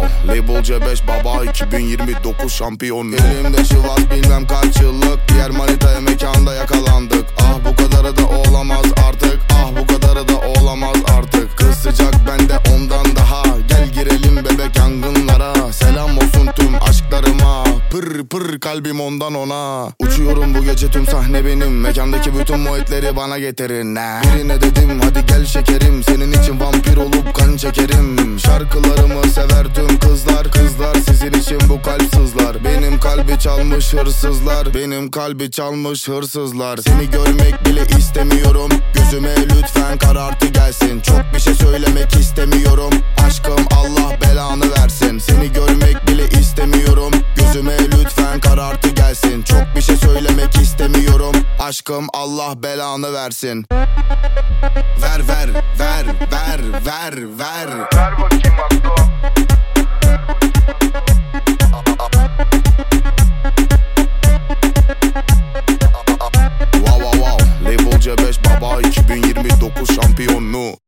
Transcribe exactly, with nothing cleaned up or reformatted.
Label C beş baba iki bin yirmi dokuz şampiyonu. Elimde şivas bilmem kaç yıllık. Diğer manitaya mekanda yakalandık. Ah bu kadarı da olamaz artık. Ah bu kadarı da olamaz artık. Kız sıcak ben de ondan daha. Gel girelim bebek yangınlara. Selam olsun tüm aşklarıma. Pır pır kalbim ondan ona. Uçuyorum bu gece tüm sahne benim. Mekandaki bütün muhitleri bana getirin. Nah. Birine dedim hadi gel şekerim. Senin için vampir olup kan çekerim. Şarkılarımı sever tüm kızlar. Kızlar sizin için bu kalp sızlar. Benim kalbi çalmış hırsızlar. Benim kalbi çalmış hırsızlar. Seni görmek bile istemiyorum. Gözüme lütfen karartı gelsin. Çok bir şey söylemek istemiyorum. Aşkım Allah belanı versin. Seni görmek bile istemiyorum. Gözüme lütfen karartı gelsin. Çok bir şey söylemek istemiyorum. Aşkım Allah belanı versin. Ver ver ver ver ver ver. Ver bakayım aklı. Wow wow wow. Label C beş baba iki bin yirmi dokuz şampiyonu.